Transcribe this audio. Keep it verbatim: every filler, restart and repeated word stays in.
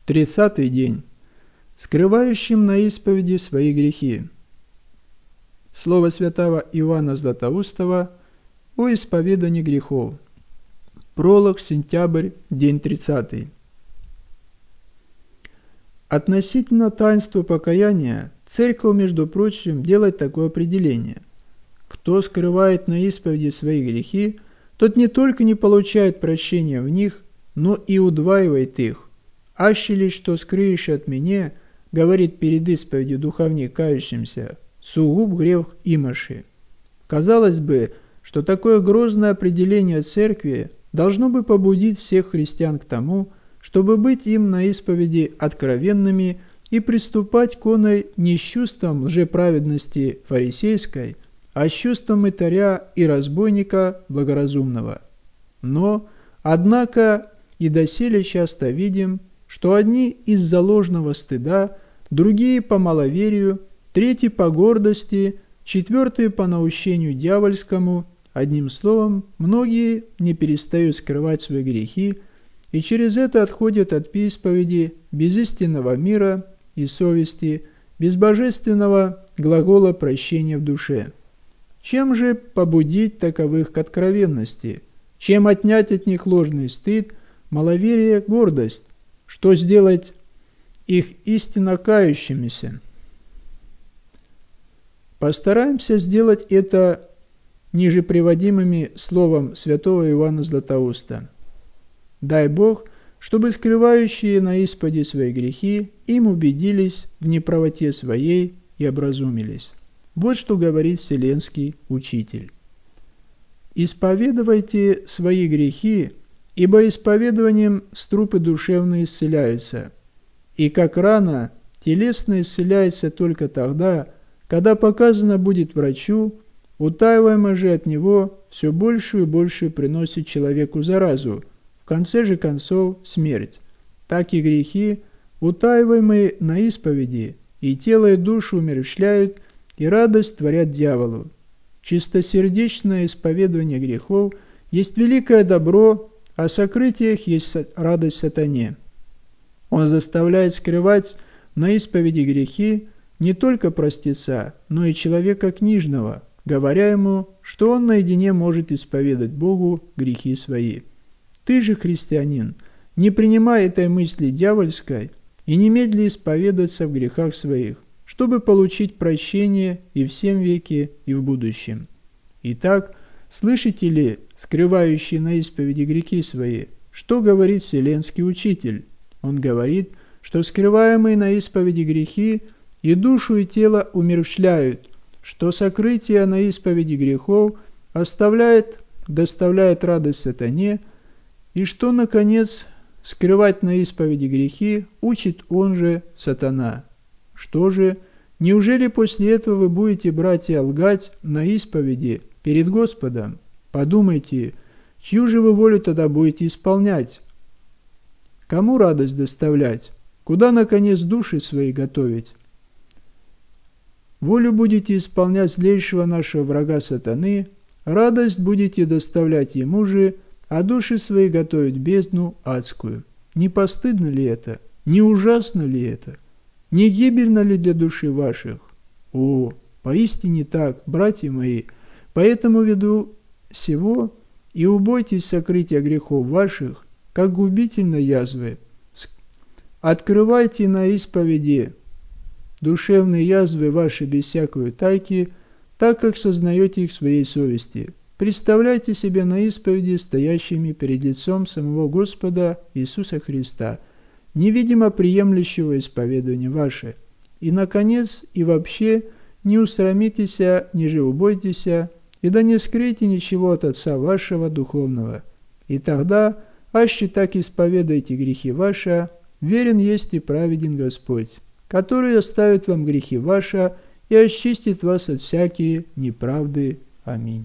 Тридцатый день. Скрывающим на исповеди свои грехи. Слово святого Иоанна Златоустова о исповедании грехов. Пролог, сентябрь, день тридцатый. Относительно таинства покаяния Церковь, между прочим, делает такое определение. Кто скрывает на исповеди свои грехи, тот не только не получает прощения в них, но и удваивает их. «Аще ли что скрыешь от меня, — говорит перед исповедью духовник кающимся, — сугуб грех имаши». Казалось бы, что такое грозное определение Церкви должно бы побудить всех христиан к тому, чтобы быть им на исповеди откровенными и приступать к оной не с чувством лжеправедности фарисейской, а с чувством мытаря и разбойника благоразумного. Но, однако, и доселе часто видим, что одни из-за ложного стыда, другие по маловерию, третьи по гордости, четвертые по наущению дьявольскому, одним словом, многие не перестают скрывать свои грехи и через это отходят от исповеди без истинного мира и совести, без божественного глагола прощения в душе. Чем же побудить таковых к откровенности? Чем отнять от них ложный стыд, маловерие, гордость? Что сделать их истинно кающимися? Постараемся сделать это ниже приводимыми словом святого Иоанна Златоуста. Дай Бог, чтобы скрывающие на исповеди свои грехи им убедились в неправоте своей и образумились. Вот что говорит Вселенский Учитель. «Исповедуйте свои грехи, ибо исповедованием струпы душевные исцеляются, и как рана телесная исцеляется только тогда, когда показано будет врачу, утаиваемо же от него все большую и большую приносит человеку заразу, в конце же концов смерть. Так и грехи, утаиваемые на исповеди, и тело и душу умерщвляют, и радость творят дьяволу. Чистосердечное исповедование грехов есть великое добро, а сокрытиях есть радость сатане. Он заставляет скрывать на исповеди грехи не только простеца, но и человека книжного, говоря ему, что он наедине может исповедать Богу грехи свои. Ты же, христианин, не принимай этой мысли дьявольской и немедли исповедаться в грехах своих, чтобы получить прощение и в сем веке, и в будущем. Итак, слышите ли, скрывающие на исповеди грехи свои, что говорит Вселенский Учитель? Он говорит, что скрываемые на исповеди грехи и душу, и тело умерщвляют, что сокрытие на исповеди грехов оставляет, доставляет радость сатане, и что, наконец, скрывать на исповеди грехи учит он же сатана. Что же, неужели после этого вы будете, братья, лгать на исповеди перед Господом? Подумайте, чью же вы волю тогда будете исполнять? Кому радость доставлять? Куда, наконец, души свои готовить? Волю будете исполнять злейшего нашего врага сатаны, радость будете доставлять ему же, а души свои готовить бездну адскую. Не постыдно ли это? Не ужасно ли это? Не гибельно ли для души ваших? О, поистине так, братья мои, поэтому ввиду сего и убойтесь сокрытия грехов ваших, как губительной язвы. Открывайте на исповеди душевные язвы ваши без всякой тайки, так как сознаете их в своей совести. Представляйте себе на исповеди стоящими перед лицом самого Господа Иисуса Христа, невидимо приемлющего исповедание ваше. И, наконец, и вообще, не усрамитесь, ниже убойтесь, и да не скройте ничего от Отца вашего духовного. И тогда, аще так исповедайте грехи ваши, верен есть и праведен Господь, который оставит вам грехи ваши и очистит вас от всякие неправды. Аминь.